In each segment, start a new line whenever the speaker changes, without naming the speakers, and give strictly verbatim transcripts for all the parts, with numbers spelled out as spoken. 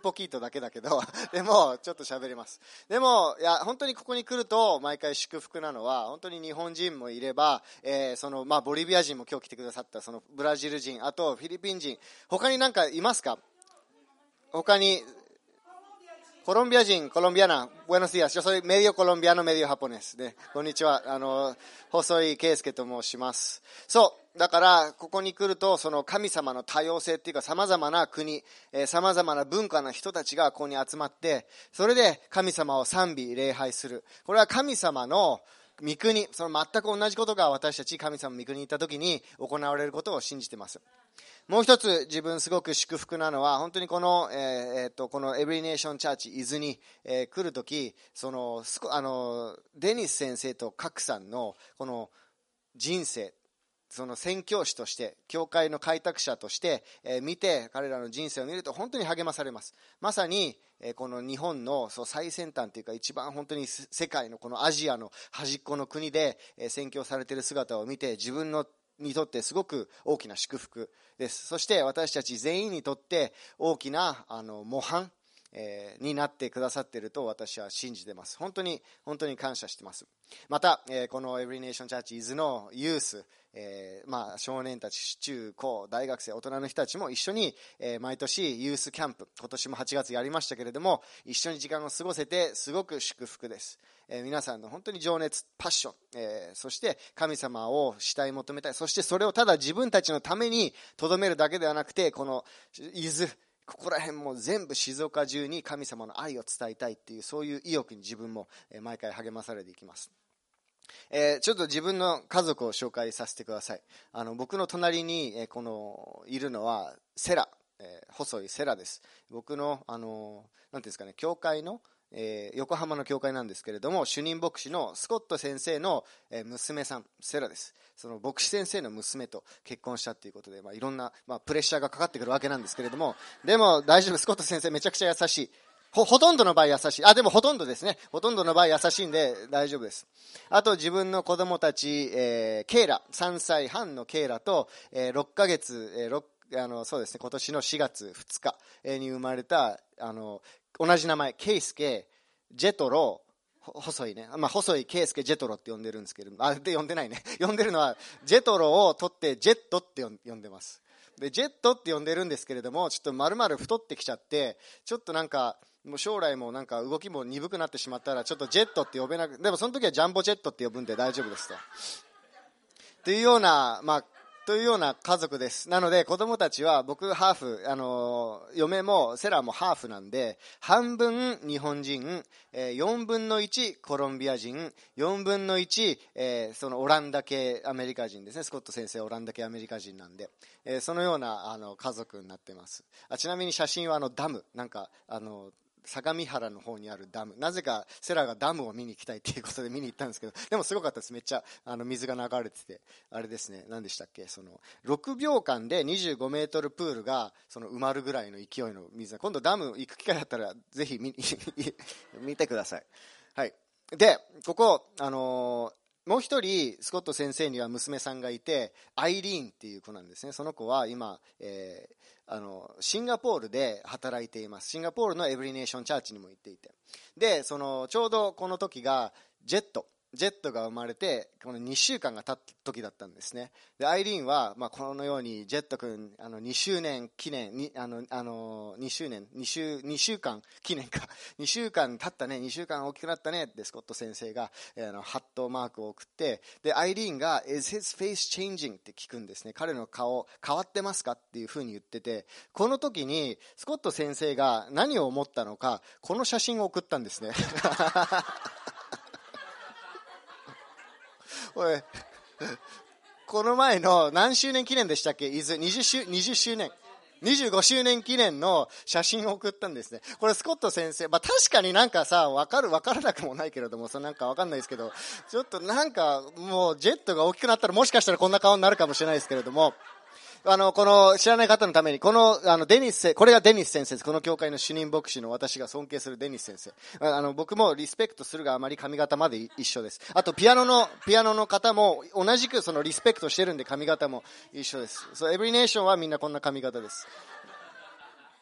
ポキートだけだけどでもちょっと喋れます。でもいや本当にここに来ると毎回祝福なのは、本当に日本人もいれば、えー、そのまあボリビア人も今日来てくださった、そのブラジル人、あとフィリピン人、他になんかいますか？他にコロンビア人、コロンビアナ、buenos días。yo soy medio colombiano, medio japonés。ね、こんにちは。あの、細井圭介と申します。そう。だから、ここに来ると、その神様の多様性っていうか、様々な国、えー、様々な文化の人たちがここに集まって、それで神様を賛美、礼拝する。これは神様の御国、その全く同じことが私たち神様の御国に行った時に行われることを信じています。もう一つ自分すごく祝福なのは、本当にこの、えーえー、とこのエブリネーションチャーチ伊豆に、えー、来るとき、そのあのデニス先生とカクさんのこの人生、その宣教師として教会の開拓者として、えー、見て、彼らの人生を見ると本当に励まされます。まさに、えー、この日本のそう最先端というか、一番本当に世界のこのアジアの端っこの国で、えー、宣教されている姿を見て、自分のにとってすごく大きな祝福です。そして私たち全員にとって大きなあの模範、えー、になってくださっていると私は信じています。本当に本当に感謝しています。また、えー、このエブリネーションチャーチ伊豆のユース、えーまあ、少年たち、中高大学生、大人の人たちも一緒に、えー、毎年ユースキャンプ、今年もはちがつやりましたけれども、一緒に時間を過ごせてすごく祝福です。えー、皆さんの本当に情熱、パッション、えー、そして神様を慕い求めたい、そしてそれをただ自分たちのためにとどめるだけではなくて、この伊豆、ここら辺も全部静岡中に神様の愛を伝えたいっていう、そういう意欲に自分も毎回励まされていきます。えー、ちょっと自分の家族を紹介させてください。あの僕の隣に、えー、このいるのはセラ、えー、細いセラです。僕のあのなんていうんですかね、教会の、えー、横浜の教会なんですけれども、主任牧師のスコット先生の、えー、娘さんセラです。その牧師先生の娘と結婚したということで、まあ、いろんな、まあ、プレッシャーがかかってくるわけなんですけれども、でも大丈夫。スコット先生めちゃくちゃ優しい。ほ、ほとんどの場合優しい。あ、でもほとんどですね。ほとんどの場合優しいんで大丈夫です。あと自分の子供たち、えー、ケイラ、さんさいはんのケイラと、えー、ろっかげつ、えー、ろくあのそうですね、今年のしがつふつかに生まれたあの同じ名前、ケイスケ、ジェトロ、細いね、まあ、細いケイスケジェトロって呼んでるんですけど、あで呼んでないね呼んでるのはジェトロを取ってジェットって呼んでます。でジェットって呼んでるんですけれども、ちょっと丸々太ってきちゃって、ちょっとなんかもう将来もなんか動きも鈍くなってしまったらちょっとジェットって呼べなく、でもその時はジャンボジェットって呼ぶんで大丈夫ですと。というような、まあというような家族です。なので子供たちは、僕ハーフ、あの嫁もセラもハーフなんで、半分日本人、えー、よんぶんのいちコロンビア人、よんぶんのいち、えー、そのオランダ系アメリカ人ですね。スコット先生オランダ系アメリカ人なんで、えー、そのようなあの家族になってます。あ、ちなみに写真はあのダム、なんかあの相模原の方にあるダム、なぜかセラがダムを見に行きたいということで見に行ったんですけど、でもすごかったです。めっちゃあの水が流れてて、あれですね、何でしたっけ、そのろくびょうかんでにじゅうごメートルプールがその埋まるぐらいの勢いの水。今度ダム行く機会あったらぜひ 見, 見てください。はい。でここあのーもう一人スコット先生には娘さんがいて、アイリーンっていう子なんですね。その子は今、えー、あのシンガポールで働いています。シンガポールのエブリネーションチャーチにも行っていて、でそのちょうどこの時がジェットジェットが生まれてこのにしゅうかんが経った時だったんですね。でアイリーンは、まあ、このようにジェット君あのにしゅうねん記念にあのあのにしゅうねん 2, 週にしゅうかん記念かにしゅうかん経ったね、にしゅうかん大きくなったねってスコット先生が、えー、あのハットマークを送って、でアイリーンが Is his face changing って聞くんですね。彼の顔変わってますかっていうふうに言ってて、この時にスコット先生が何を思ったのか、この写真を送ったんですね。おいこの前の何周年記念でしたっけ、伊豆 20, 周20周年にじゅうごしゅうねん記念の写真を送ったんですね。これスコット先生、まあ、確かになんかさ分かる分からなくもないけれども、そなんか分かんないですけど、ちょっとなんかもうジェットが大きくなったらもしかしたらこんな顔になるかもしれないですけれども、あのこの知らない方のために、このあのデニス、これがデニス先生です。この教会の主任牧師の私が尊敬するデニス先生。あの僕もリスペクトするがあまり髪型まで一緒です。あとピアノのピアノの方も同じくそのリスペクトしてるんで髪型も一緒です。そうエブリネーションはみんなこんな髪型です。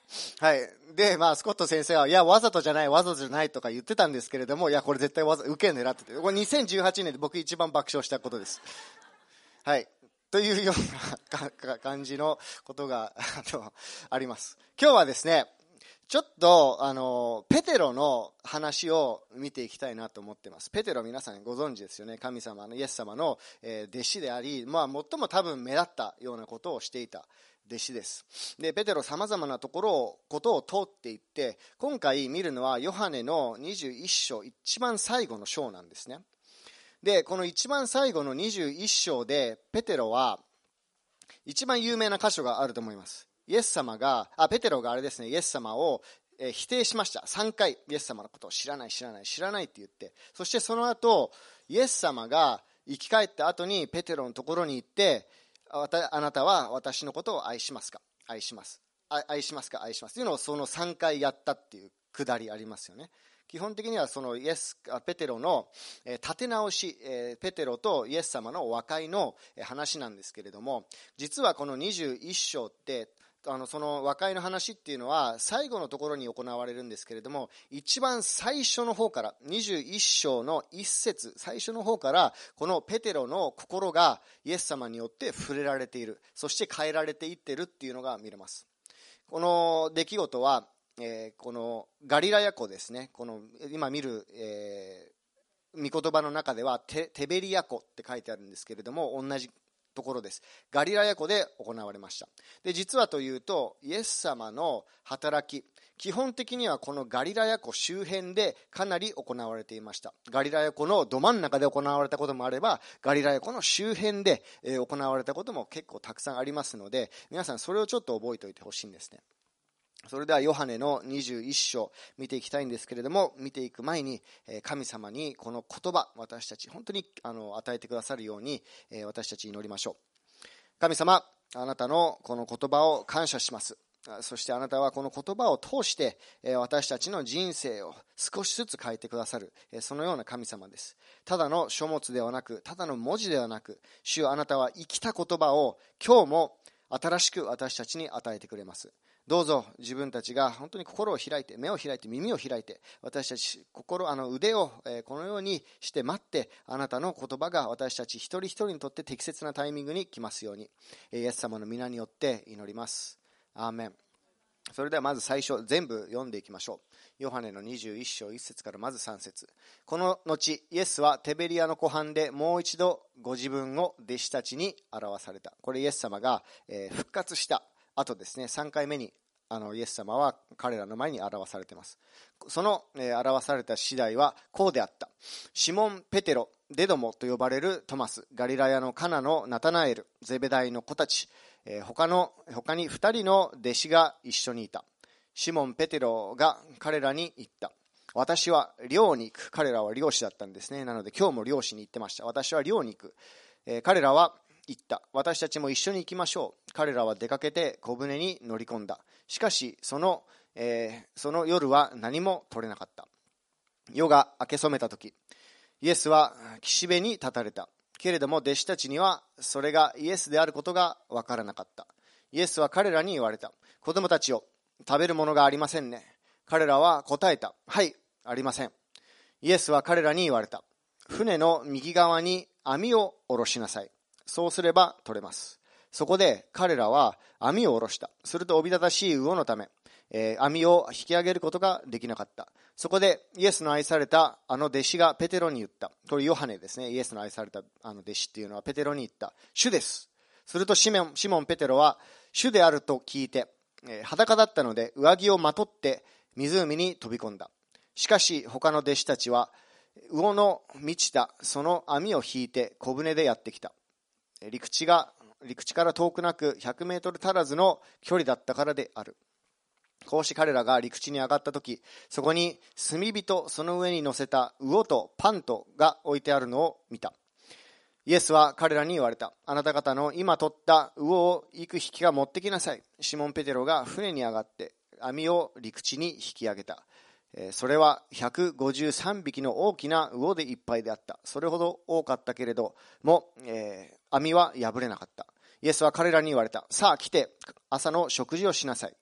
はい。で、まあ、スコット先生は、いや、わざとじゃない、わざとじゃないとか言ってたんですけれども、いや、これ絶対わざ、受け狙ってて、これにせんじゅうはちねんで僕一番爆笑したことです。はい。というような感じのことがあのあります。今日はですね、ちょっとあのペテロの話を見ていきたいなと思っています。ペテロ、皆さんご存知ですよね。神様のイエス様の、えー、弟子であり、まあ、最も多分目立ったようなことをしていた弟子です。で、ペテロ、さまざまなところをことを通っていって、今回見るのはヨハネのにじゅういっ章、一番最後の章なんですね。で、この一番最後のにじゅういっ章でペテロは一番有名な箇所があると思います。イエス様が、あ、ペテロがあれですね、イエス様を、えー、否定しました。さんかいイエス様のことを知らない知らない知らないって言って、そしてその後イエス様が生き返った後にペテロのところに行って、あ, あなたは私のことを愛しますか、愛します愛しますか愛しますというのをそのさんかいやったっていうくだりありますよね。基本的にはそのイエスペテロの立て直し、ペテロとイエス様の和解の話なんですけれども、実はこのにじゅういっ章ってあのその和解の話っていうのは最後のところに行われるんですけれども、一番最初の方からにじゅういっ章の一節、最初の方からこのペテロの心がイエス様によって触れられている、そして変えられていってるっていうのが見れます。この出来事はえー、このガリラヤ湖ですね、この今見る、えー、御言葉の中では テ, テベリア湖って書いてあるんですけれども、同じところです。ガリラヤ湖で行われました。で、実はというとイエス様の働き、基本的にはこのガリラヤ湖周辺でかなり行われていました。ガリラヤ湖のど真ん中で行われたこともあれば、ガリラヤ湖の周辺で行われたことも結構たくさんありますので、皆さんそれをちょっと覚えておいてほしいんですね。それではヨハネのにじゅういっ章見ていきたいんですけれども、見ていく前に神様にこの言葉、私たち本当にあの与えてくださるように私たち祈りましょう。神様、あなたのこの言葉を感謝します。そしてあなたはこの言葉を通して私たちの人生を少しずつ変えてくださる、そのような神様です。ただの書物ではなく、ただの文字ではなく、主よ、あなたは生きた言葉を今日も新しく私たちに与えてくれます。どうぞ自分たちが本当に心を開いて、目を開いて、耳を開いて、私たち心、あの腕をこのようにして待って、あなたの言葉が私たち一人一人にとって適切なタイミングに来ますように、イエス様の皆によって祈ります。アーメン。それではまず最初、全部読んでいきましょう。ヨハネのにじゅういっ章いっ節からまずさん節。この後、イエスはテベリアの湖畔でもう一度ご自分を弟子たちに表された。これイエス様が復活した後ですね、さんかいめにあのイエス様は彼らの前に表されています。その、えー、表された次第はこうであった。シモン・ペテロ、デドモと呼ばれるトマス、ガリラヤのカナのナタナエル、ゼベダイの子たち、えー、他の他にふたりの弟子が一緒にいた。シモン・ペテロが彼らに言った。私は漁に行く。彼らは漁師だったんですね。なので今日も漁師に行ってました。私は漁に行く。えー、彼らは言った。私たちも一緒に行きましょう。彼らは出かけて小舟に乗り込んだ。しかしその、えー、その夜は何も取れなかった。夜が明け染めた時、イエスは岸辺に立たれた。けれども弟子たちにはそれがイエスであることが分からなかった。イエスは彼らに言われた。子供たちよ、食べるものがありませんね。彼らは答えた。はい、ありません。イエスは彼らに言われた。船の右側に網を下ろしなさい。そうすれば取れます。そこで彼らは網を下ろした。するとおびただしい魚のため、えー、網を引き上げることができなかった。そこでイエスの愛されたあの弟子がペテロに言った。これヨハネですね。イエスの愛されたあの弟子っていうのはペテロに言った。主です。するとシモン、シモンペテロは主であると聞いて、えー、裸だったので上着をまとって湖に飛び込んだ。しかし他の弟子たちは魚の満ちたその網を引いて小舟でやってきた。陸地が陸地から遠くなくひゃくメートル足らずの距離だったからである。こうして彼らが陸地に上がったとき、そこに炭火とその上に乗せた魚とパンとが置いてあるのを見た。イエスは彼らに言われた。あなた方の今取った魚を幾匹か持ってきなさい。シモン・ペテロが船に上がって網を陸地に引き上げた。それはひゃくごじゅうさんびきの大きな魚でいっぱいであった。それほど多かったけれども、えー、網は破れなかった。イエスは彼らに言われた。さあ来て朝の食事をしなさい。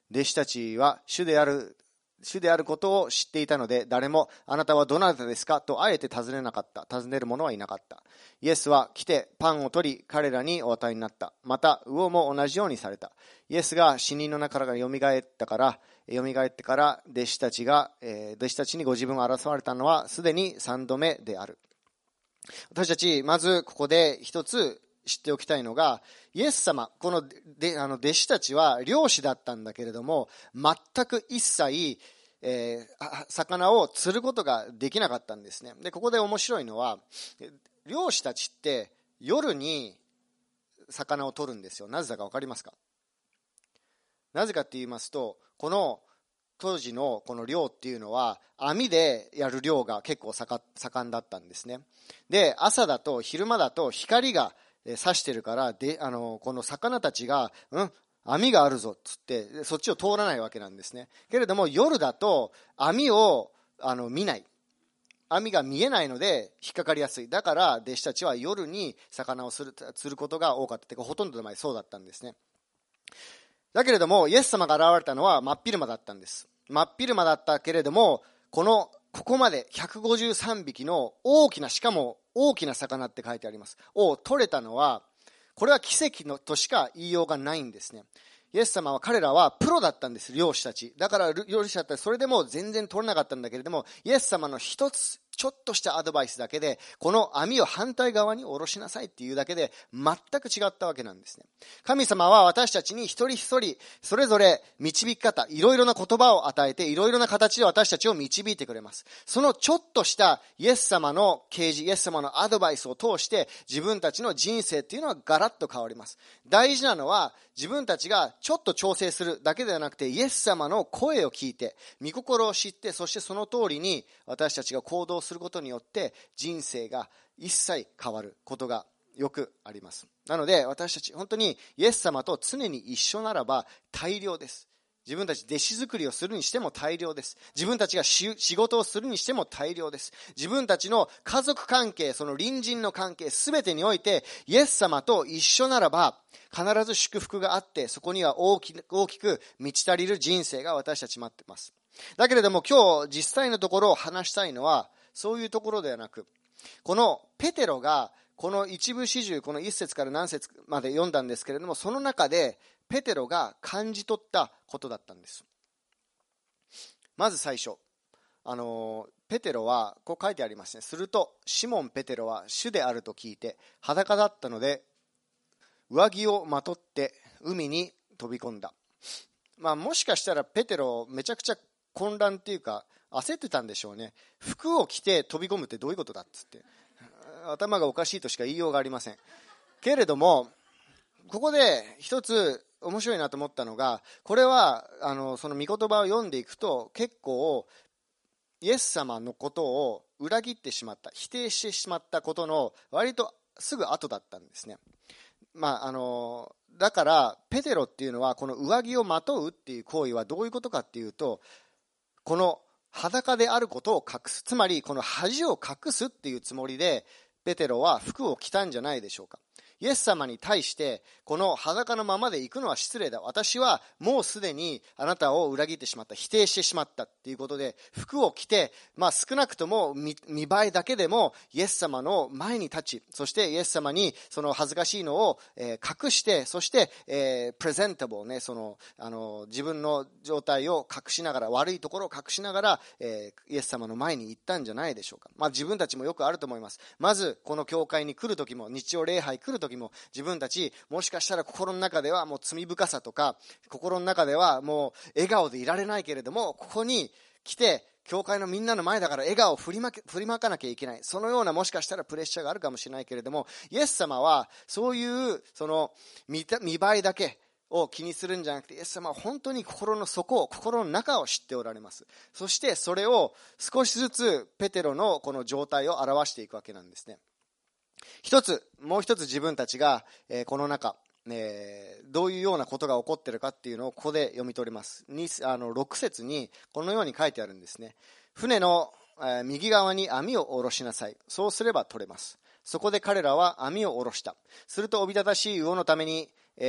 弟子たちは主である主であることを知っていたので、誰もあなたはどなたですかとあえて尋ねなかった。尋ねる者はいなかった。イエスは来てパンを取り彼らにお与えになった。また魚も同じようにされた。イエスが死人の中からよみがえったからよみがえってから弟子たちが、えー、弟子たちにご自分を争われたのはすでに三度目である。私たちまずここで一つ知っておきたいのが、イエス様、このであの弟子たちは漁師だったんだけれども、全く一切、えー、魚を釣ることができなかったんですね。で、ここで面白いのは、漁師たちって夜に魚を取るんですよ。なぜだか分かりますか？なぜかって言いますと、この当時のこの漁っていうのは網でやる漁が結構盛んだったんですね。で、朝だと昼間だと光が刺してるからで、あのこの魚たちが、うん、網があるぞっつってそっちを通らないわけなんですね。けれども夜だと網をあの見ない、網が見えないので引っかかりやすい。だから弟子たちは夜に魚をする釣ることが多かった。てかほとんどの場合そうだったんですね。だけれどもイエス様が現れたのは真っ昼間だったんです。真っ昼間だったけれども、このここまでひゃくごじゅうさんびきの大きな、しかも大きな魚って書いてありますを取れたのは、これは奇跡のとしか言いようがないんですね。イエス様は、彼らはプロだったんです、漁師たち。だから漁師だったらそれでも全然取れなかったんだけれども、イエス様の一つちょっとしたアドバイスだけで、この網を反対側に下ろしなさいっていうだけで全く違ったわけなんですね。神様は私たちに一人一人それぞれ導き方、いろいろな言葉を与えて、いろいろな形で私たちを導いてくれます。そのちょっとしたイエス様の啓示、イエス様のアドバイスを通して自分たちの人生っていうのはガラッと変わります。大事なのは自分たちがちょっと調整するだけではなくて、イエス様の声を聞いて、御心を知って、そしてその通りに私たちが行動することによって人生が一切変わることがよくあります。なので私たち本当にイエス様と常に一緒ならば大量です。自分たち弟子作りをするにしても大量です。自分たちが仕事をするにしても大量です。自分たちの家族関係、その隣人の関係、すべてにおいてイエス様と一緒ならば必ず祝福があって、そこには大き、大きく満ち足りる人生が私たち待っています。だけれども今日実際のところを話したいのはそういうところではなく、このペテロがこの一部始終、この一節から何節まで読んだんですけれども、その中でペテロが感じ取ったことだったんです。まず最初、あのペテロはこう書いてありますね。するとシモンペテロは主であると聞いて裸だったので上着をまとって海に飛び込んだ。まあ、もしかしたらペテロめちゃくちゃ混乱っていうか焦ってたんでしょうね。服を着て飛び込むってどういうことだっつって頭がおかしいとしか言いようがありません。けれどもここで一つ面白いなと思ったのが、これはあのその御言葉を読んでいくと結構イエス様のことを裏切ってしまった、否定してしまったことの割とすぐ後だったんですね。まああのだからペテロっていうのはこの上着をまとうっていう行為はどういうことかっていうと、この裸であることを隠す、つまりこの恥を隠すっていうつもりでペテロは服を着たんじゃないでしょうか。イエス様に対してこの裸のままで行くのは失礼だ、私はもうすでにあなたを裏切ってしまった、否定してしまったっていうことで服を着て、まあ、少なくとも 見, 見栄えだけでもイエス様の前に立ち、そしてイエス様にその恥ずかしいのを、えー、隠して、そして、えー、プレゼンタブルね、そのあの自分の状態を隠しながら、悪いところを隠しながら、えー、イエス様の前に行ったんじゃないでしょうか。まあ、自分たちもよくあると思います。まずこの教会に来る時も、日曜礼拝来る時も、自分たちもしかしたら心の中ではもう罪深さとか、心の中ではもう笑顔でいられないけれども、ここに来て教会のみんなの前だから笑顔を振りまけ、振りまかなきゃいけない、そのようなもしかしたらプレッシャーがあるかもしれないけれども、イエス様はそういうその 見, 見栄えだけを気にするんじゃなくて、イエス様は本当に心の底を、心の中を知っておられます。そしてそれを少しずつペテロのこの状態を表していくわけなんですね。一つ、もう一つ自分たちが、えー、この中、えー、どういうようなことが起こっているかっていうのをここで読み取ります。にあのろく節にこのように書いてあるんですね。船の、えー、右側に網を下ろしなさい。そうすれば取れます。そこで彼らは網を下ろした。するとおびただしい魚のために、えー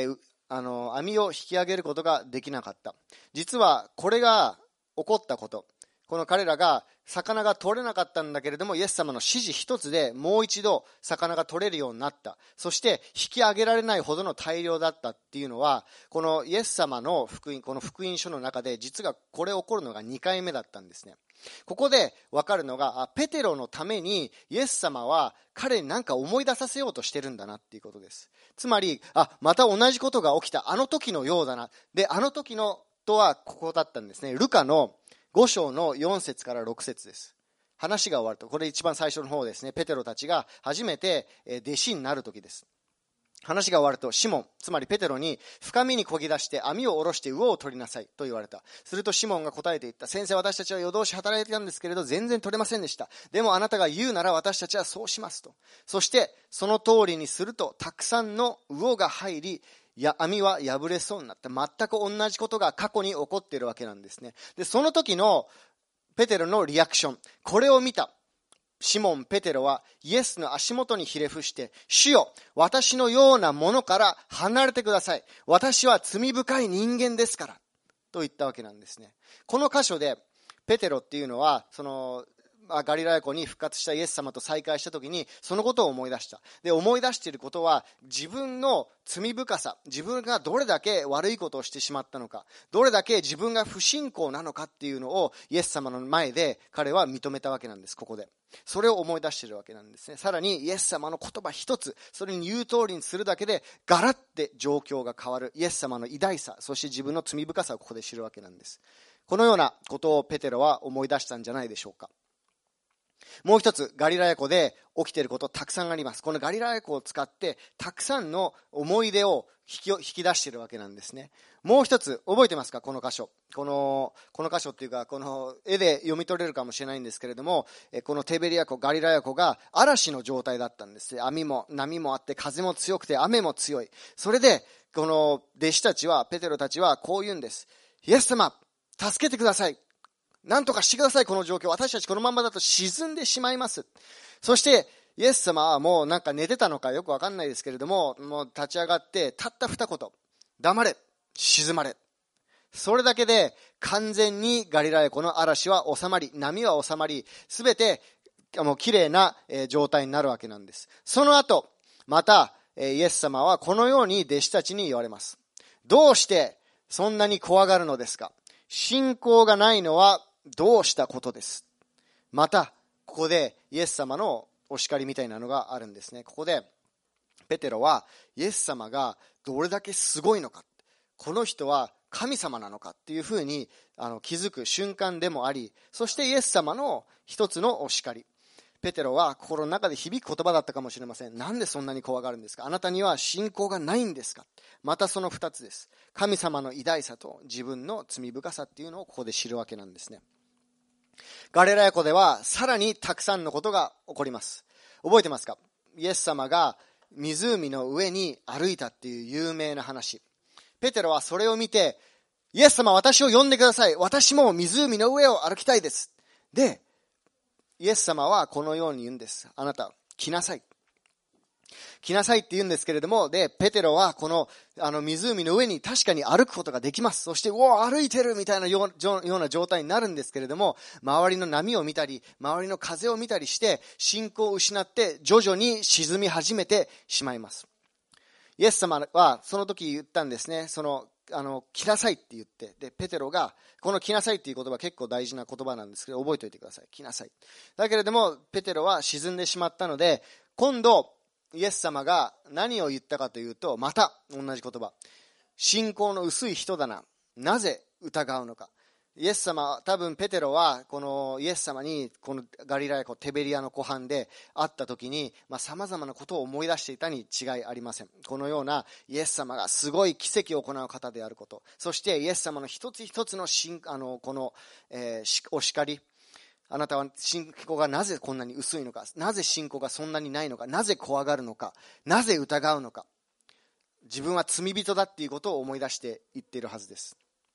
あの網を引き上げることができなかった。実はこれが起こったこと、この彼らが魚が取れなかったんだけれども、イエス様の指示一つでもう一度魚が取れるようになった。そして引き上げられないほどの大量だったっていうのは、このイエス様の福音、この福音書の中で実はこれ起こるのがにかいめだったんですね。ここで分かるのが、ペテロのためにイエス様は彼に何か思い出させようとしてるんだなっていうことです。つまり、あ、また同じことが起きた、あの時のようだな。で、あの時のとはここだったんですね。ルカのご章のよん節からろく節です。話が終わると、これ一番最初の方ですね。ペテロたちが初めて弟子になる時です。話が終わると、シモン、つまりペテロに深みに漕ぎ出して網を下ろして魚を取りなさいと言われた。するとシモンが答えて言った。先生、私たちは夜通し働いてたんですけれど全然取れませんでした。でもあなたが言うなら私たちはそうしますと。そしてその通りにすると、たくさんの魚が入り、や網は破れそうになった。全く同じことが過去に起こっているわけなんですね。で、その時のペテロのリアクション、これを見たシモン・ペテロはイエスの足元にひれ伏して、主よ、私のようなものから離れてください。私は罪深い人間ですから。と言ったわけなんですね。この箇所でペテロっていうのは、そのガリラヤ湖に復活したイエス様と再会した時にそのことを思い出した。で、思い出していることは自分の罪深さ、自分がどれだけ悪いことをしてしまったのか、どれだけ自分が不信仰なのかっていうのをイエス様の前で彼は認めたわけなんです。ここでそれを思い出しているわけなんですね。さらにイエス様の言葉一つ、それに言う通りにするだけでガラッて状況が変わる。イエス様の偉大さ、そして自分の罪深さをここで知るわけなんです。このようなことをペテロは思い出したんじゃないでしょうか。もう一つ、ガリラヤ湖で起きていることたくさんあります。このガリラヤ湖を使ってたくさんの思い出を引き、引き出しているわけなんですね。もう一つ、覚えてますか？この箇所。この、この箇所っていうか、この絵で読み取れるかもしれないんですけれども、このテベリア湖、ガリラヤ湖が嵐の状態だったんです。網も波もあって風も強くて雨も強い。それで、この弟子たちは、ペテロたちはこう言うんです。イエス様、助けてください。なんとかしてください、この状況。私たちこのままだと沈んでしまいます。そして、イエス様はもうなんか寝てたのかよくわかんないですけれども、もう立ち上がって、たった二言。黙れ、沈まれ。それだけで完全にガリラヤ湖の嵐は収まり、波は収まり、すべてもう綺麗な状態になるわけなんです。その後、またイエス様はこのように弟子たちに言われます。どうしてそんなに怖がるのですか？信仰がないのはどうしたことです。またここでイエス様のお叱りみたいなのがあるんですね。ここでペテロはイエス様がどれだけすごいのか、この人は神様なのかっていうふうにあの気づく瞬間でもあり、そしてイエス様の一つのお叱り。ペテロは心の中で響く言葉だったかもしれません。なんでそんなに怖がるんですか？あなたには信仰がないんですか？またその二つです。神様の偉大さと自分の罪深さっていうのをここで知るわけなんですね。ガリラヤ湖ではさらにたくさんのことが起こります。覚えてますか？イエス様が湖の上に歩いたっていう有名な話。ペテロはそれを見て、イエス様、私を呼んでください。私も湖の上を歩きたいです。で、イエス様はこのように言うんです。あなた、来なさい。来なさいって言うんですけれども、で、ペテロはこの、あの湖の上に確かに歩くことができます。そして、おお、歩いてるみたいなような状態になるんですけれども、周りの波を見たり、周りの風を見たりして、信仰を失って徐々に沈み始めてしまいます。イエス様はその時言ったんですね。その、あの、来なさいって言って、で、ペテロが、この来なさいっていう言葉結構大事な言葉なんですけど、覚えておいてください。来なさい。だけれども、ペテロは沈んでしまったので、今度、イエス様が何を言ったかというと、また同じ言葉。信仰の薄い人だな。なぜ疑うのか。イエス様、多分ペテロはこのイエス様にこのガリラヤ湖テベリアの湖畔で会った時にさまざまなことを思い出していたに違いありません。このようなイエス様がすごい奇跡を行う方であること、そしてイエス様の一つ一つの信あのこの、えー、お叱り、あなたは信仰がなぜこんなに薄いのか、なぜ信仰がそんなにないのか、なぜ怖がるのか、なぜ疑うのか、自分は罪人だっていうことを思い出して言っているはずです。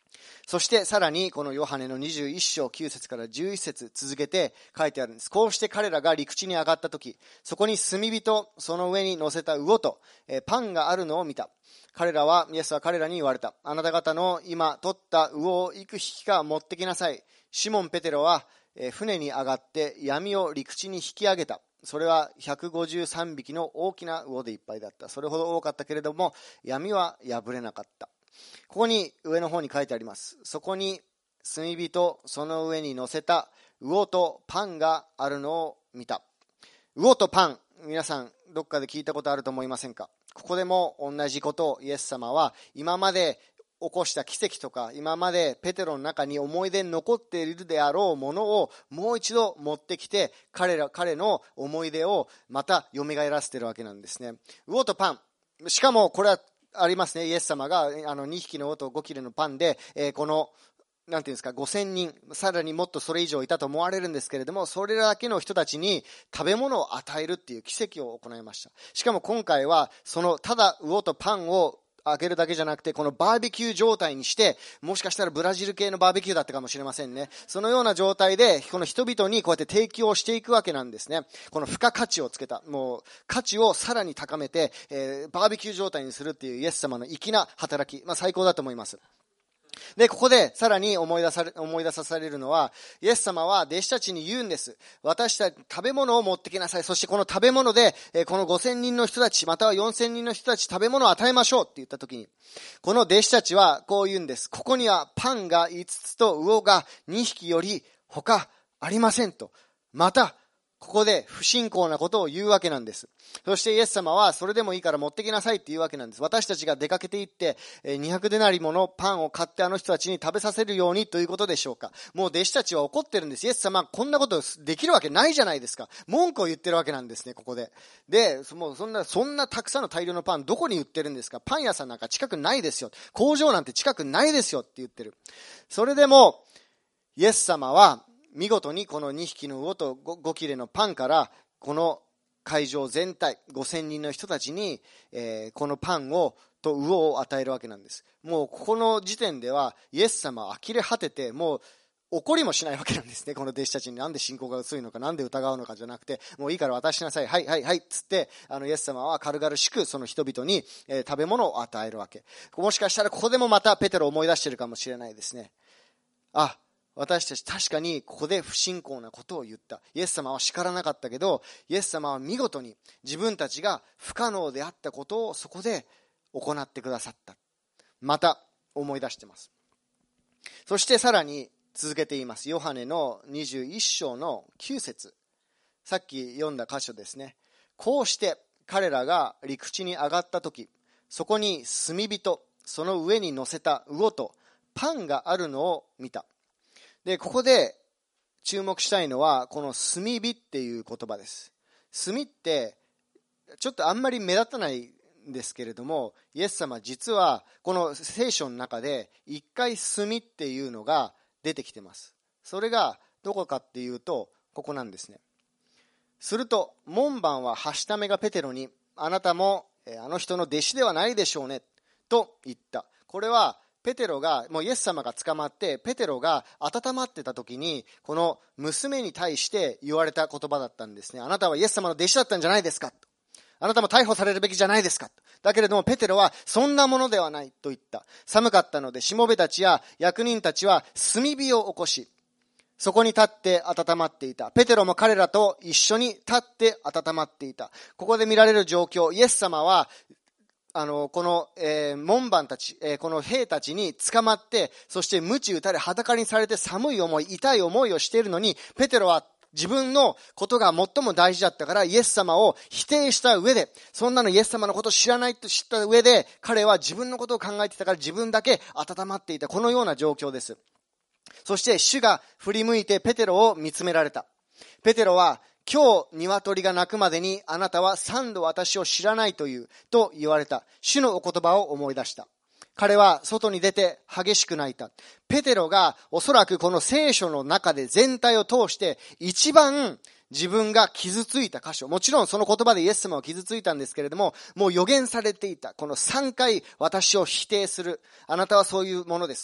そしてさらにこのヨハネのにじゅういっ章きゅう節からじゅういっ節続けて書いてあるんです。こうして彼らが陸地に上がったとき、そこに炭火とその上に乗せた魚と、えー、パンがあるのを見た。彼らは、イエスは彼らに言われた。あなた方の今取った魚を幾匹か持ってきなさい。シモン・ペテロは、えー、船に上がって闇を陸地に引き上げた。それはひゃくごじゅうさんびきの大きな魚でいっぱいだった。それほど多かったけれども、闇は破れなかった。ここに上の方に書いてあります。そこに炭火とその上に乗せた魚とパンがあるのを見た。魚とパン、皆さんどっかで聞いたことあると思いませんか？ここでも同じことをイエス様は今まで起こした奇跡とか今までペテロの中に思い出に残っているであろうものをもう一度持ってきて彼ら彼の思い出をまた蘇らせているわけなんですね。魚とパン、しかもこれはありますね。イエス様があのにひきの魚とご切れのパンで、えー、このなんていうんですかごせんにん、さらにもっとそれ以上いたと思われるんですけれども、それだけの人たちに食べ物を与えるっていう奇跡を行いました。しかも今回はそのただ魚とパンをあげるだけじゃなくて、このバーベキュー状態にして、もしかしたらブラジル系のバーベキューだったかもしれませんね。そのような状態でこの人々にこうやって提供していくわけなんですね。この付加価値をつけた、もう価値をさらに高めて、えー、バーベキュー状態にするっていうイエス様の粋な働き、まあ最高だと思います。で、ここでさらに思い出され、思い出さされるのは、イエス様は弟子たちに言うんです。私たち食べ物を持ってきなさい。そしてこの食べ物で、このごせんにんの人たち、またはよんせんにんの人たち食べ物を与えましょうって言ったときに、この弟子たちはこう言うんです。ここにはパンがいつつと魚がにひきより他ありませんと。また、ここで不信仰なことを言うわけなんです。そしてイエス様はそれでもいいから持ってきなさいって言うわけなんです。私たちが出かけて行ってにひゃくデナリものパンを買ってあの人たちに食べさせるようにということでしょうか。もう弟子たちは怒ってるんです。イエス様こんなことできるわけないじゃないですか。文句を言ってるわけなんですね、ここで。で、もうそんな、そんなたくさんの大量のパンどこに売ってるんですか？パン屋さんなんか近くないですよ。工場なんて近くないですよって言ってる。それでもイエス様は見事にこのにひきの魚と 5, 5切れのパンからこの会場全体ごせんにんの人たちに、えー、このパンをと魚を与えるわけなんです。もうここの時点ではイエス様は呆れ果ててもう怒りもしないわけなんですね。この弟子たちになんで信仰が薄いのかなんで疑うのかじゃなくて、もういいから渡しなさい、はいはいはいっつってあのイエス様は軽々しくその人々に、えー、食べ物を与えるわけ。もしかしたらここでもまたペテロを思い出しているかもしれないですね。あ、私たち確かにここで不信仰なことを言った。イエス様は叱らなかったけど、イエス様は見事に自分たちが不可能であったことをそこで行ってくださった。また思い出しています。そしてさらに続けています。ヨハネのにじゅういっ章のきゅう節。さっき読んだ箇所ですね。こうして彼らが陸地に上がったとき、そこに炭火とその上に乗せた魚とパンがあるのを見た。で、ここで注目したいのはこの炭火っていう言葉です。炭ってちょっとあんまり目立たないんですけれども、イエス様実はこの聖書の中で一回炭っていうのが出てきてます。それがどこかっていうとここなんですね。すると門番ははしためがペテロに、あなたもあの人の弟子ではないでしょうねと言った。これはペテロが、もうイエス様が捕まってペテロが温まってた時にこの娘に対して言われた言葉だったんですね。あなたはイエス様の弟子だったんじゃないですか、あなたも逮捕されるべきじゃないですか。だけれどもペテロはそんなものではないと言った。寒かったのでしもべたちや役人たちは炭火を起こし、そこに立って温まっていた。ペテロも彼らと一緒に立って温まっていた。ここで見られる状況、イエス様はあのこの、えー、門番たち、えー、この兵たちに捕まって、そして鞭打たれ裸にされて寒い思い、痛い思いをしているのに、ペテロは自分のことが最も大事だったからイエス様を否定した上で、そんなのイエス様のことを知らないと知った上で、彼は自分のことを考えていたから自分だけ温まっていた。このような状況です。そして主が振り向いてペテロを見つめられた。ペテロは、今日鶏が鳴くまでにあなたは三度私を知らないというと言われた。主のお言葉を思い出した。彼は外に出て激しく泣いた。ペテロがおそらくこの聖書の中で全体を通して一番自分が傷ついた箇所、もちろんその言葉でイエス様は傷ついたんですけれども、もう予言されていたこのさんかい私を否定する、あなたはそういうものですと。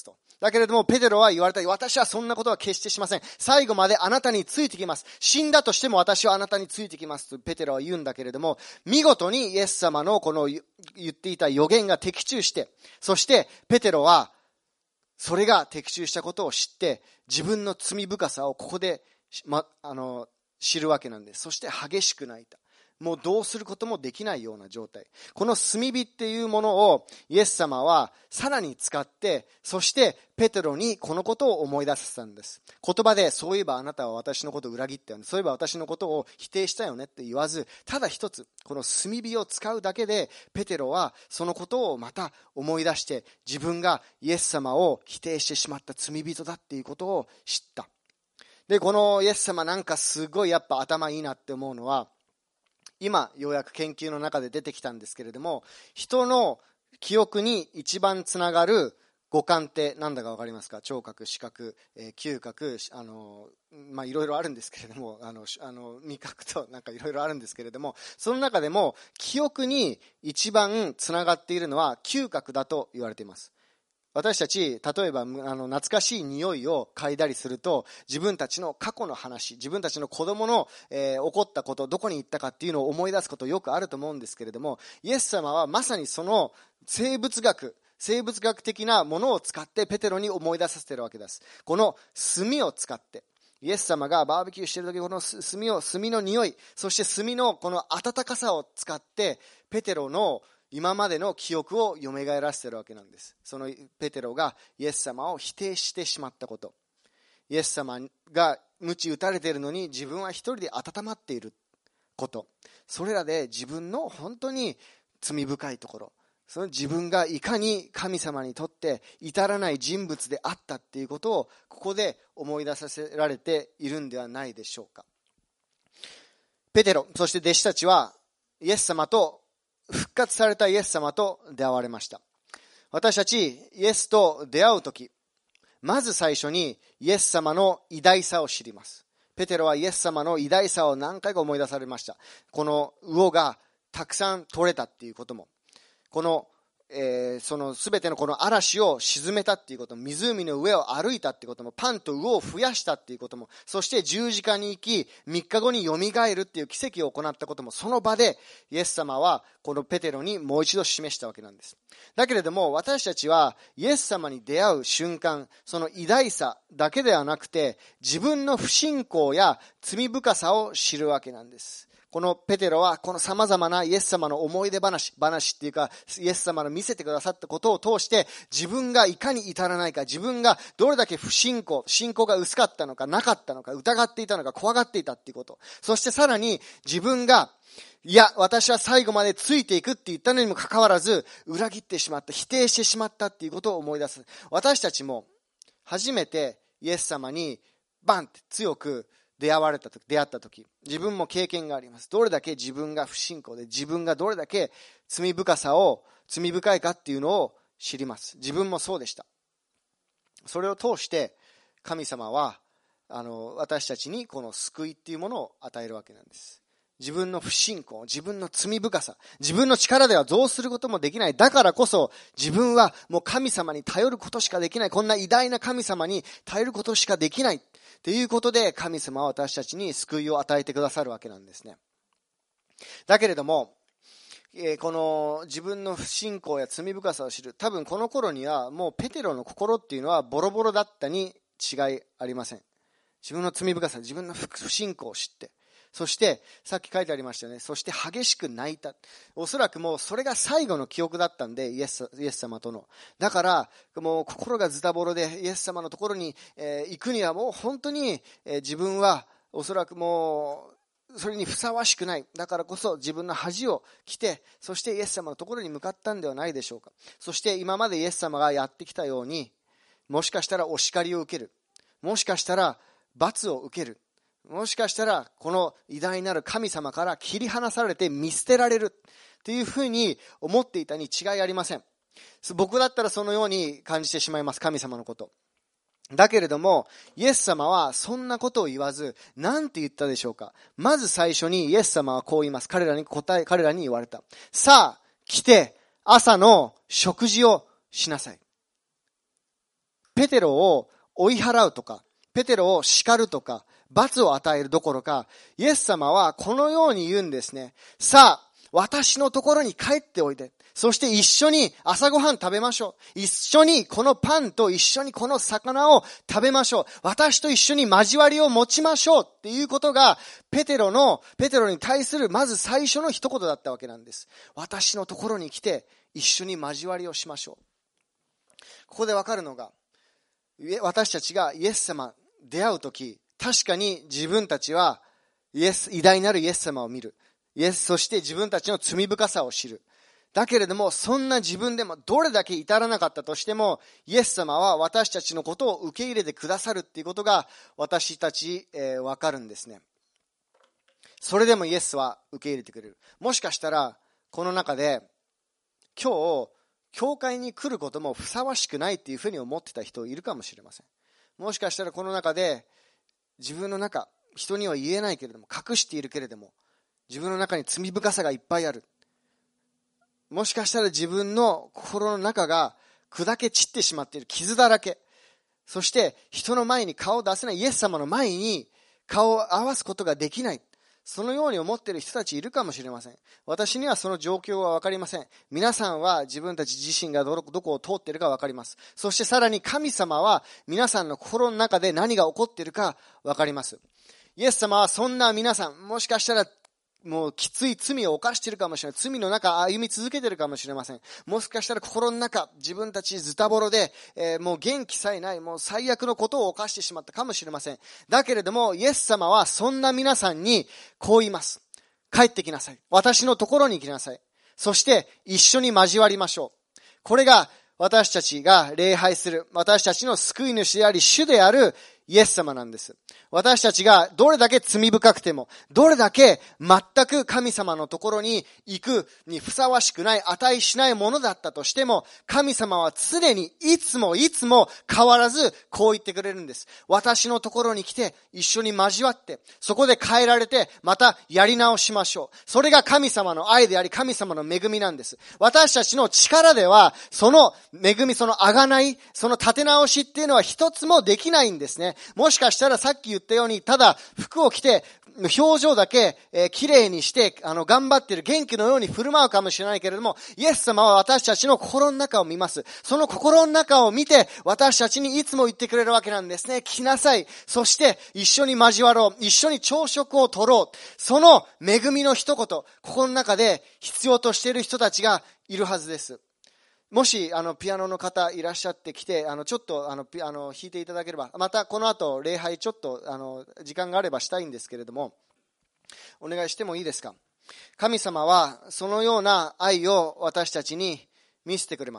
だけれどもペテロは言われた。私はそんなことは決してしません。最後まであなたについてきます。死んだとしても私はあなたについてきますとペテロは言うんだけれども、見事にイエス様のこの言っていた予言が的中して、そしてペテロはそれが的中したことを知って自分の罪深さをここで、ま、あの知るわけなんです。そして激しく泣いた。もうどうすることもできないような状態。この炭火っていうものをイエス様はさらに使って、そしてペテロにこのことを思い出させたんです。言葉でそういえばあなたは私のことを裏切ったよね。そういえば私のことを否定したよねって言わず、ただ一つ、この炭火を使うだけでペテロはそのことをまた思い出して、自分がイエス様を否定してしまった罪人だっていうことを知った。で、このイエス様なんかすごいやっぱ頭いいなって思うのは、今ようやく研究の中で出てきたんですけれども、人の記憶に一番つながる五感って何だか分かりますか？聴覚、視覚、えー、嗅覚、あのまあいろいろあるんですけれども、あのあの味覚となんかいろいろあるんですけれども、その中でも記憶に一番つながっているのは嗅覚だと言われています。私たち、例えばあの懐かしい匂いを嗅いだりすると、自分たちの過去の話、自分たちの子供の、えー、起こったこと、どこに行ったかっていうのを思い出すことよくあると思うんですけれども、イエス様はまさにその生物学、生物学的なものを使ってペテロに思い出させているわけです。この炭を使って、イエス様がバーベキューしている時、この炭を、炭の匂い、そして炭のこの温かさを使って、ペテロの今までの記憶を蘇らせているわけなんです。そのペテロがイエス様を否定してしまったこと、イエス様が鞭打たれているのに自分は一人で温まっていること、それらで自分の本当に罪深いところ、その自分がいかに神様にとって至らない人物であったっていうことをここで思い出させられているんではないでしょうか。ペテロ、そして弟子たちはイエス様と復活されたイエス様と出会われました。私たちイエスと出会うとき、まず最初にイエス様の偉大さを知ります。ペテロはイエス様の偉大さを何回か思い出されました。この魚がたくさん取れたっていうことも、このえー、その全てのこの嵐を沈めたっていうことも、湖の上を歩いたっていうことも、パンと魚を増やしたっていうことも、そして十字架に行きみっかごによみがえるっていう奇跡を行ったことも、その場でイエス様はこのペテロにもう一度示したわけなんです。だけれども私たちはイエス様に出会う瞬間、その偉大さだけではなくて自分の不信仰や罪深さを知るわけなんです。このペテロはこの様々なイエス様の思い出話、話っていうかイエス様の見せてくださったことを通して自分がいかに至らないか、自分がどれだけ不信仰、信仰が薄かったのかなかったのか、疑っていたのか怖がっていたっていうこと、そしてさらに自分がいや私は最後までついていくって言ったのにもかかわらず裏切ってしまった、否定してしまったっていうことを思い出す。私たちも初めてイエス様にバンって強く出会われた時、出会った時、自分も経験があります。どれだけ自分が不信仰で、自分がどれだけ罪深さを、罪深いかっていうのを知ります。自分もそうでした。それを通して神様はあの私たちにこの救いっていうものを与えるわけなんです。自分の不信仰、自分の罪深さ、自分の力ではどうすることもできない。だからこそ自分はもう神様に頼ることしかできない。こんな偉大な神様に頼ることしかできない。ということで神様は私たちに救いを与えてくださるわけなんですね。だけれども、えー、この自分の不信仰や罪深さを知る。多分この頃にはもうペテロの心っていうのはボロボロだったに違いありません。自分の罪深さ、自分の不信仰を知って、そしてさっき書いてありましたよね。そして激しく泣いた。おそらくもうそれが最後の記憶だったんで、イエス、イエス様との。だからもう心がズタボロでイエス様のところに、えー、行くにはもう本当に、えー、自分はおそらくもうそれにふさわしくない。だからこそ自分の恥を着て、そしてイエス様のところに向かったんではないでしょうか。そして今までイエス様がやってきたように、もしかしたらお叱りを受ける。もしかしたら罰を受ける。もしかしたらこの偉大なる神様から切り離されて見捨てられるというふうに思っていたに違いありません。僕だったらそのように感じてしまいます、神様のこと。だけれどもイエス様はそんなことを言わず、何て言ったでしょうか。まず最初にイエス様はこう言います。彼らに答え、彼らに言われた。さあ来て朝の食事をしなさい。 ペテロを追い払うとか、ペテロを叱るとか、罰を与えるどころか、イエス様はこのように言うんですね。さあ、私のところに帰っておいで。そして一緒に朝ごはん食べましょう。一緒にこのパンと一緒にこの魚を食べましょう。私と一緒に交わりを持ちましょうっていうことが、ペテロの、ペテロに対するまず最初の一言だったわけなんです。私のところに来て一緒に交わりをしましょう。ここでわかるのが、私たちがイエス様出会うとき、確かに自分たちはイエス、偉大なるイエス様を見る。イエス、そして自分たちの罪深さを知る。だけれども、そんな自分でもどれだけ至らなかったとしても、イエス様は私たちのことを受け入れてくださるっていうことが、私たち、えー、わかるんですね。それでもイエスは受け入れてくれる。もしかしたら、この中で、今日、教会に来ることもふさわしくないっていうふうに思ってた人いるかもしれません。もしかしたらこの中で、自分の中、人には言えないけれども、隠しているけれども、自分の中に罪深さがいっぱいある。もしかしたら自分の心の中が砕け散ってしまっている、傷だらけ。そして人の前に顔を出せない、イエス様の前に顔を合わすことができない。そのように思っている人たちいるかもしれません。私にはその状況はわかりません。皆さんは自分たち自身がどこを通っているかわかります。そしてさらに神様は皆さんの心の中で何が起こっているかわかります。イエス様はそんな皆さん、もしかしたらもうきつい罪を犯しているかもしれない。罪の中歩み続けているかもしれません。もしかしたら心の中、自分たちズタボロで、えー、もう元気さえない、もう最悪のことを犯してしまったかもしれません。だけれども、イエス様はそんな皆さんにこう言います。帰ってきなさい。私のところに来なさい。そして一緒に交わりましょう。これが私たちが礼拝する、私たちの救い主であり、主であるイエス様なんです。私たちがどれだけ罪深くても、どれだけ全く神様のところに行くにふさわしくない、値しないものだったとしても、神様は常にいつもいつも変わらずこう言ってくれるんです。私のところに来て一緒に交わって、そこで変えられてまたやり直しましょう。それが神様の愛であり、神様の恵みなんです。私たちの力では、その恵み、その贖い、その立て直しっていうのは一つもできないんですね。もしかしたらさっき言ったように、ただ服を着て表情だけ、えー、綺麗にしてあの頑張っている元気のように振る舞うかもしれないけれども、イエス様は私たちの心の中を見ます。その心の中を見て私たちにいつも言ってくれるわけなんですね。来なさい。そして一緒に交わろう。一緒に朝食を取ろう。その恵みの一言、心の中で必要としている人たちがいるはずです。もしあのピアノの方いらっしゃってきて、あのちょっとあのピあの弾いていただければ、またこの後礼拝ちょっとあの時間があればしたいんですけれども、お願いしてもいいですか。神様はそのような愛を私たちに見せてくれます。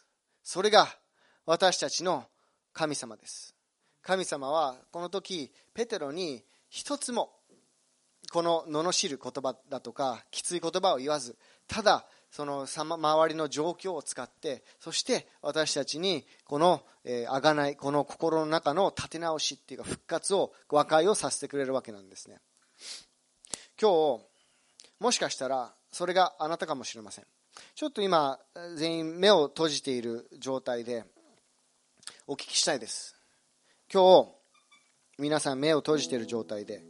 それが私たちの神様です。神様はこの時ペテロに一つもこの罵る言葉だとかきつい言葉を言わず、ただその周りの状況を使って、そして私たちにこの贖い、この心の中の立て直しっていうか復活を、和解をさせてくれるわけなんですね。今日もしかしたらそれがあなたかもしれません。ちょっと今全員目を閉じている状態でお聞きしたいです。今日皆さん目を閉じている状態で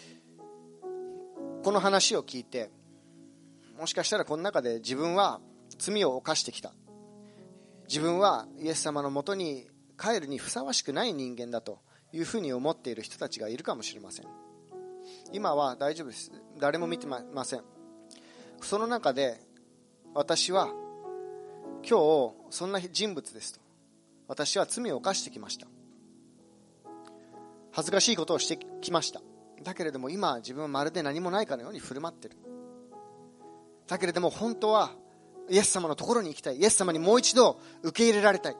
この話を聞いて、もしかしたらこの中で自分は罪を犯してきた、自分はイエス様のもとに帰るにふさわしくない人間だというふうに思っている人たちがいるかもしれません。今は大丈夫です。誰も見てません。その中で私は今日そんな人物ですと、私は罪を犯してきました、恥ずかしいことをしてきました。だけれども今自分はまるで何もないかのように振る舞っている。だけれども本当はイエス様のところに行きたい。イエス様にもう一度受け入れられたい。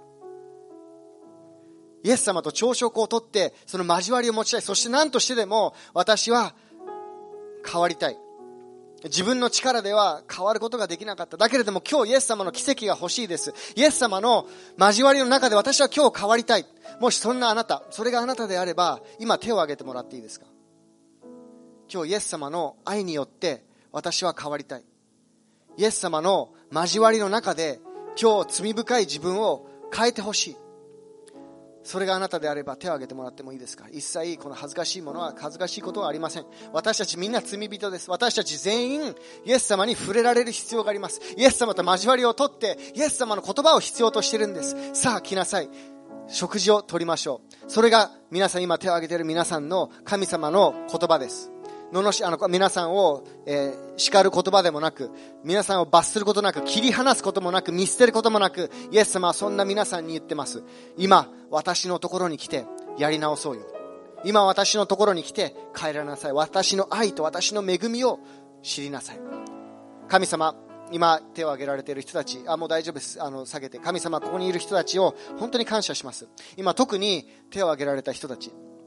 イエス様と朝食をとってその交わりを持ちたい。そして何としてでも私は変わりたい。自分の力では変わることができなかった。だけれども今日イエス様の奇跡が欲しいです。イエス様の交わりの中で私は今日変わりたい。もしそんなあなた、それがあなたであれば今手を挙げてもらっていいですか。今日イエス様の愛によって私は変わりたい。イエス様の交わりの中で今日罪深い自分を変えてほしい。 それがあなたであれば手を挙げてもらってもいいですか。一切この恥ずかしいものは恥ずかしいことはありません。私たちみんな罪人です。私たち全員イエス様に触れられる必要があります。イエス様と交わりをとってイエス様の言葉を必要としているんです。さあ来なさい、食事を取りましょう。それが皆さん今手を挙げている皆さんの神様の言葉です。ののしあの皆さんを、えー、叱る言葉でもなく、皆さんを罰することなく、切り離すこともなく、見捨てることもなく、イエス様はそんな皆さんに言ってます。今私のところに来てやり直そうよ。今私のところに来て帰らなさい。私の愛と私の恵みを知りなさい。神様、今手を挙げられている人たち、あ、もう大丈夫です、あの下げて、神様ここにいる人たちを本当に感謝します。今特に手を挙げられた人たち、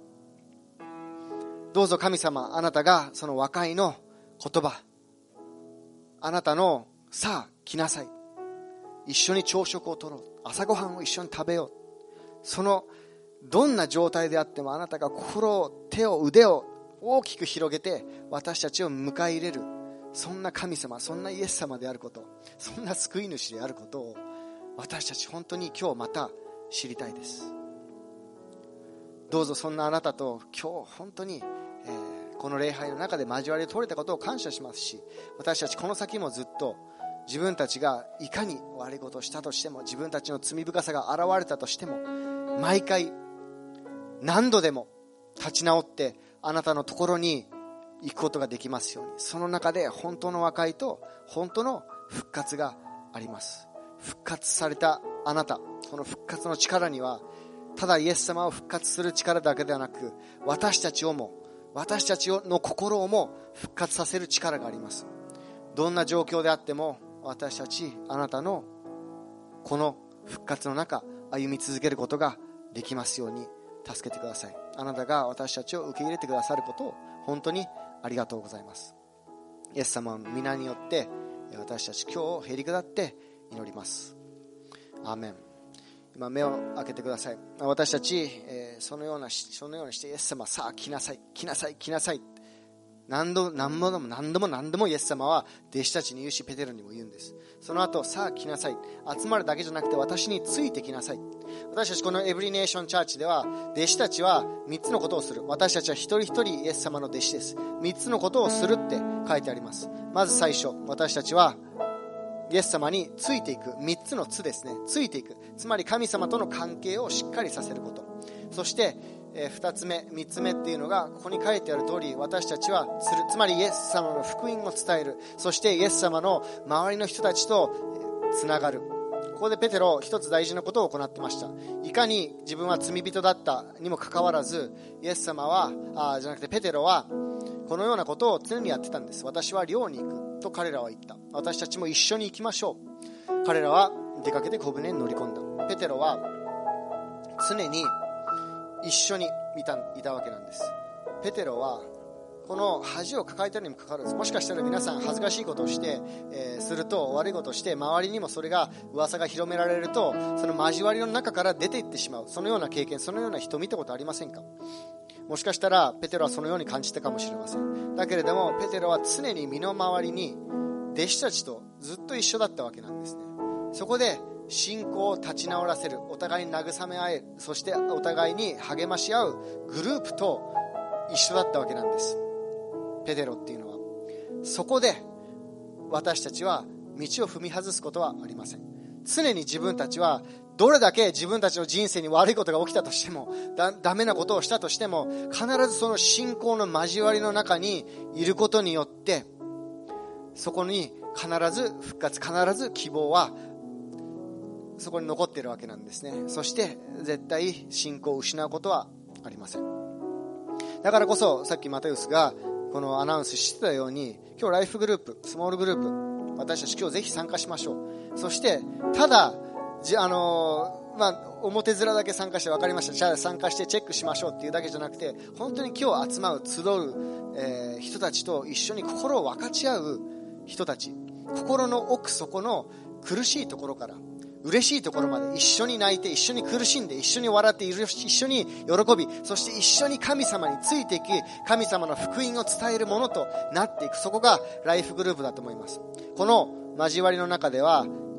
どうぞ神様、あなたがその和解の言葉、あなたのさあ来なさい、一緒に朝食をとろう、朝ごはんを一緒に食べよう、そのどんな状態であってもあなたが心を、手を、腕を大きく広げて私たちを迎え入れる、そんな神様、そんなイエス様であること、そんな救い主であることを私たち本当に今日また知りたいです。どうぞそんなあなたと今日本当に、えー、この礼拝の中で交わりを取れたことを感謝しますし、私たちこの先もずっと自分たちがいかに悪いことをしたとしても、自分たちの罪深さが現れたとしても、毎回何度でも立ち直ってあなたのところに行くことができますように。その中で本当の和解と本当の復活があります。復活されたあなた、この復活の力にはただイエス様を復活する力だけではなく、私たちをも、私たちの心をも復活させる力があります。どんな状況であっても私たち、あなたのこの復活の中歩み続けることができますように助けてください。あなたが私たちを受け入れてくださることを本当にありがとうございます。イエス様の皆によって私たち今日へり下って祈ります。アーメン。今目を開けてください。私たち、えー、そのようなそのようにしてイエス様、さあ来なさい来なさい来なさい、何度何度も何度も何度もイエス様は弟子たちに言うし、ペテロにも言うんです。その後、さあ来なさい、集まるだけじゃなくて私についてきなさい。私たちこのエブリネーションチャーチでは、弟子たちはみっつのことをする。私たちは一人一人イエス様の弟子です。みっつのことをするって書いてあります。まず最初、私たちはイエス様についていく。みっつのつですね。ついていく。つまり神様との関係をしっかりさせること。そしてえー、ふたつめ、みっつめっていうのがここに書いてある通り、私たちはする、つまりイエス様の福音を伝える。そしてイエス様の周りの人たちとつながる。ここでペテロ一つ大事なことを行ってました。いかに自分は罪人だったにもかかわらず、イエス様はあじゃなくてペテロはこのようなことを常にやってたんです。私は漁に行くと彼らは言った。私たちも一緒に行きましょう。彼らは出かけて小舟に乗り込んだ。ペテロは常に一緒にいた、いたわけなんです。ペテロはこの恥を抱えているにもかかわらず、もしかしたら皆さん恥ずかしいことをして、えー、すると、悪いことをして周りにもそれが噂が広められると、その交わりの中から出ていってしまう、そのような経験、そのような人を見たことありませんか？もしかしたらペテロはそのように感じたかもしれません。だけれどもペテロは常に身の回りに弟子たちとずっと一緒だったわけなんですね。そこで信仰を立ち直らせる、お互いに慰め合える、そしてお互いに励まし合うグループと一緒だったわけなんです。ペテロっていうのはそこで私たちは道を踏み外すことはありません。常に自分たちはどれだけ自分たちの人生に悪いことが起きたとしても、だダメなことをしたとしても、必ずその信仰の交わりの中にいることによって、そこに必ず復活、必ず希望はそこに残っているわけなんですね。そして絶対信仰を失うことはありません。だからこそさっきマタウスがこのアナウンスしてたように、今日ライフグループ、スモールグループ、私たち今日ぜひ参加しましょう。そしてただじあのー、まあ表面だけ参加して分かりました、じゃあ参加してチェックしましょうっていうだけじゃなくて、本当に今日集まる集う、えー、人たちと一緒に心を分かち合う人たち、心の奥底の苦しいところから嬉しいところまで一緒に泣いて、一緒に苦しんで、一緒に笑って、一緒に喜び、そして一緒に神様についていき、神様の福音を伝えるものとなっていく、そこがライフグループだと思います。この交わりの中では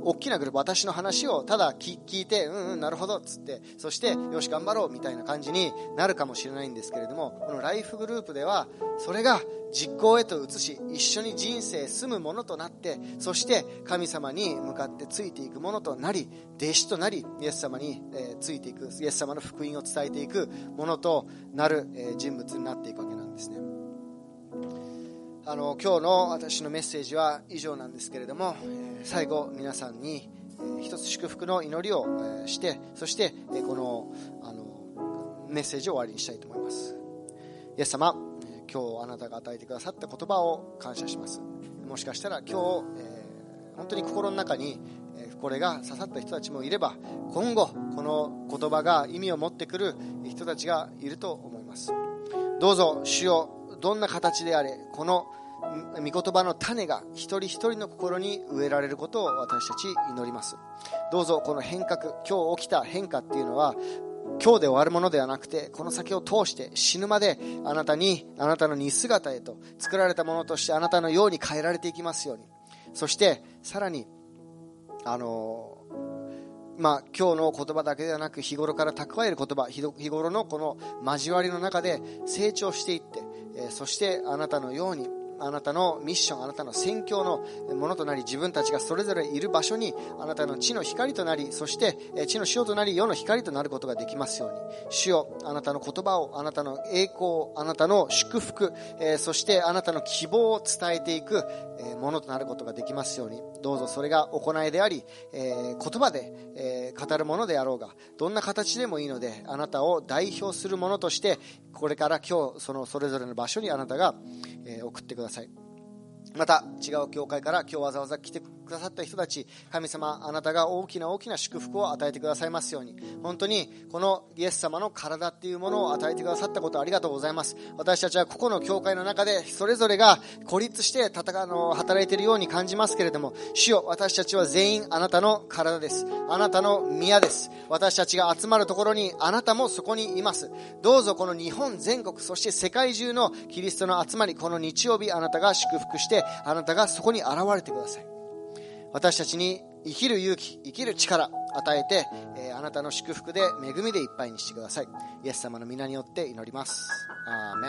大きなグループ、私の話をただ聞いて、うんうんなるほどっつって、そしてよし頑張ろうみたいな感じになるかもしれないんですけれども、このライフグループではそれが実行へと移し、一緒に人生住むものとなって、そして神様に向かってついていくものとなり、弟子となり、イエス様に、えー、ついていく、イエス様の福音を伝えていくものとなる、えー、人物になっていくわけなんですね。あの今日の私のメッセージは以上なんですけれども、えー、最後皆さんに、えー、一つ祝福の祈りを、えー、して、そして、えー、この、あのメッセージを終わりにしたいと思います。イエス様、今日あなたが与えてくださった言葉を感謝します。もしかしたら今日、えー、本当に心の中に、えー、これが刺さった人たちもいれば、今後この言葉が意味を持ってくる人たちがいると思います。どうぞ主よ、どんな形であれ、この御言葉の種が一人一人の心に植えられることを私たち祈ります。どうぞこの変革、今日起きた変化っていうのは今日で終わるものではなくて、この先を通して死ぬまであなたに、あなたの似姿へと作られたものとしてあなたのように変えられていきますように。そしてさらにあのまあ今日の言葉だけではなく、日頃から蓄える言葉、日頃のこの交わりの中で成長していって、えー、そしてあなたのように、あなたのミッション、あなたの宣教のものとなり、自分たちがそれぞれいる場所にあなたの地の光となり、そして地の塩となり世の光となることができますように。主よ、あなたの言葉を、あなたの栄光を、あなたの祝福、えー、そしてあなたの希望を伝えていくものとなることができますように。どうぞそれが行いであり、えー、言葉で、えー、語るものであろうが、どんな形でもいいので、あなたを代表するものとしてこれから今日そのそれぞれの場所にあなたが、えー、送ってください。また違う教会から今日わざわざ来てくださった人たち、神様、あなたが大きな大きな祝福を与えてくださいますように。本当にこのイエス様の体っていうものを与えてくださったことありがとうございます。私たちはここの教会の中でそれぞれが孤立して戦うの働いているように感じますけれども、主よ、私たちは全員あなたの体です。あなたの宮です。私たちが集まるところにあなたもそこにいます。どうぞこの日本全国、そして世界中のキリストの集まり、この日曜日あなたが祝福して、あなたがそこに現れてください。私たちに生きる勇気、生きる力与えて、えー、あなたの祝福で恵みでいっぱいにしてください。イエス様の皆によって祈ります。アーメン。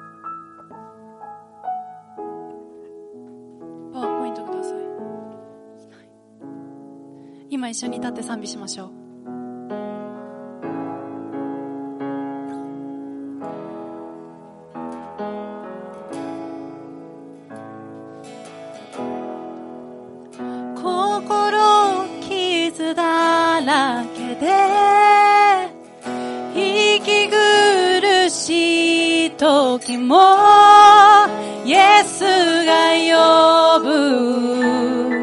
パワーポイントください。今一緒に立って賛美しましょう。だけで息苦しい時もイエスが呼ぶ。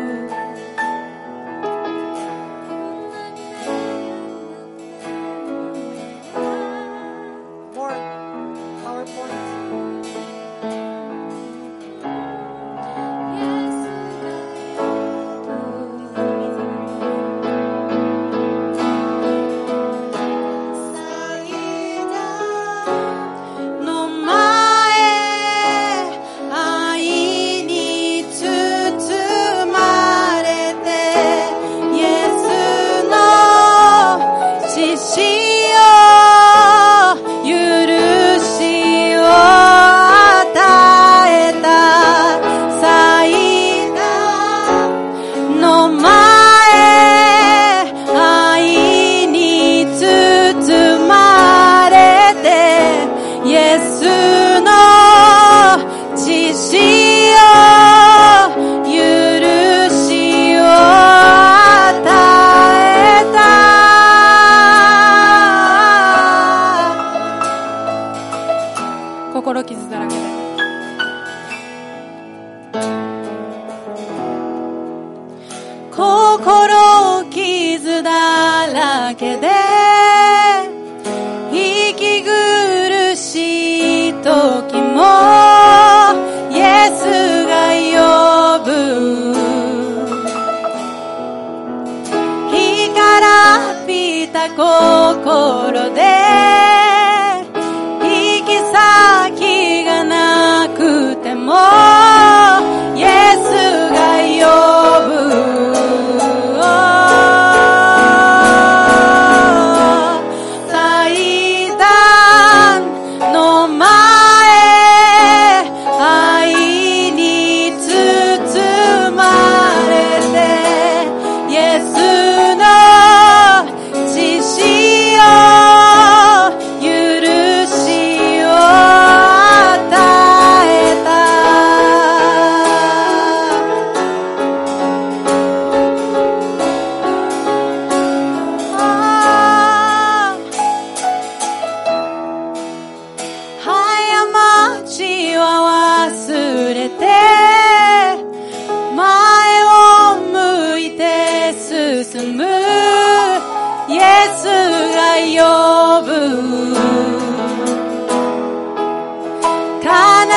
心で行き先がなくてもイエスが呼ぶ。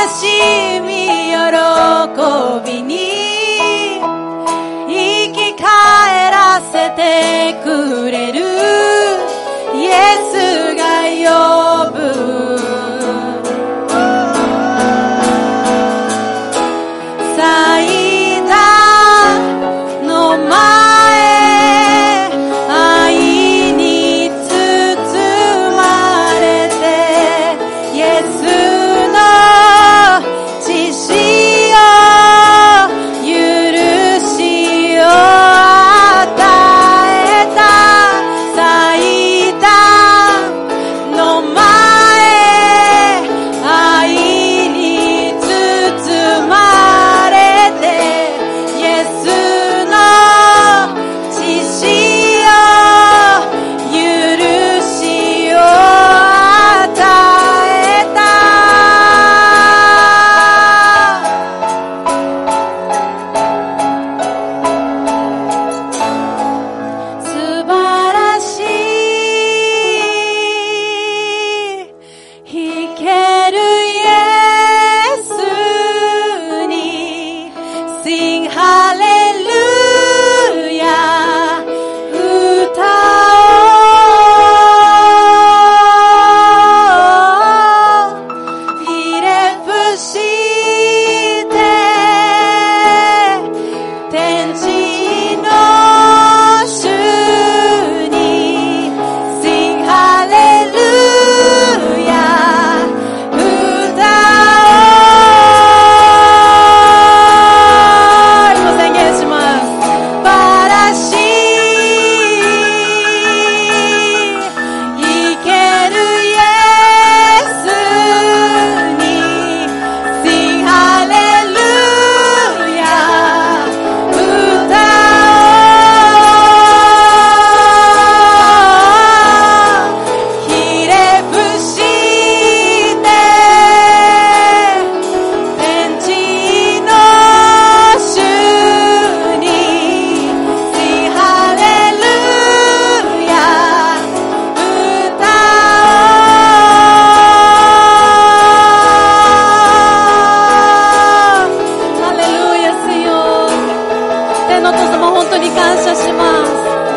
しみ喜びに生き返らせてくれるイエスが呼ぶ祭壇の前愛に包まれてイエスの血潮許しを与えた祭壇の前愛に包まれてイエスの血潮許しを与えた素晴らしい生けるイエスに Sing Hallelujah 歌おうひれ伏して天地の主に Sing Hallelujah 歌おう今宣言します素晴らしい生けるイエスに Sing Hallelujah 歌おうひれ伏して天地の主に Sing Hallelujah 歌おうハレルヤせよ天のお父様本当に感謝します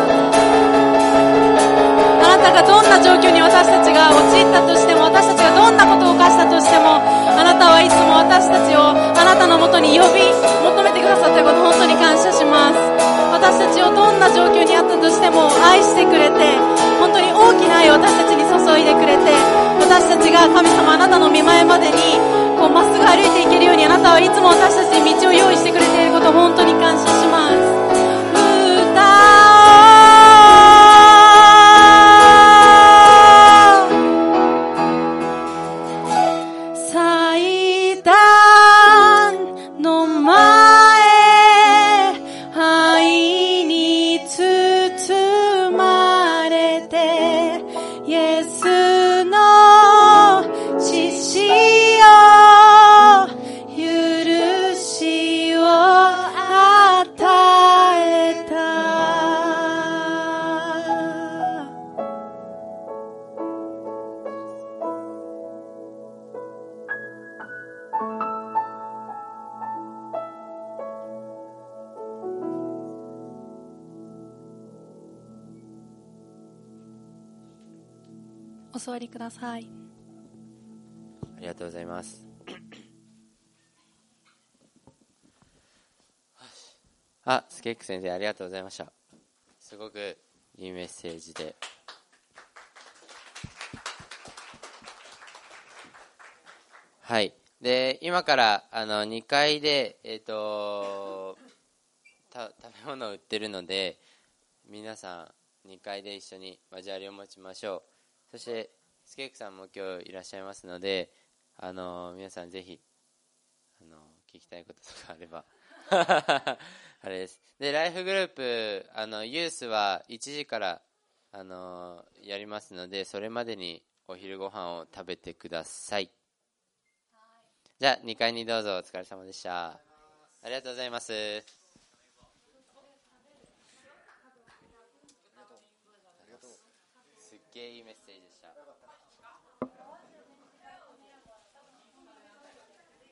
あなたがどんな状況に私たちが陥ったとしても私たちがどんなことを犯したとしてもあなたはいつも私たちをあなたのもとに呼び求めてくださったこと本当に感謝します私たちをどんな状況にあったとしても愛してくれて本当に大きな愛を私たちに注いでくれて私たちが神様あなたの御前までにこうまっすぐ歩いていけるようにあなたはいつも私たちに道を用意してくれていることを本当に感謝します祭壇の前愛に包まれてイエスの血潮許しを与えたお座りください
ありがとうございます。あ、スケック先生ありがとうございました。すごくいいメッセージで。はい。で、今からあのにかいでえっとた食べ物を売ってるので、皆さんにかいで一緒に交わりを持ちましょう。そしてスケークさんも今日いらっしゃいますので、あの皆さんぜひあの聞きたいこととかあればあれです。で、ライフグループあのユースはいちじからあのやりますので、それまでにお昼ご飯を食べてください。じゃあにかいにどうぞ。お疲れ様でした。ありがとうございます。すっげえいいメッセージでした。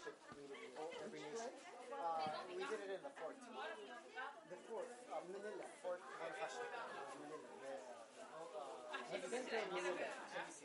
membership meeting every nation. Uh, we did it in the fort. The fort, uh, Manila, Fort Bonifacio. Manila. Yeah. Uh, Vicente Manila.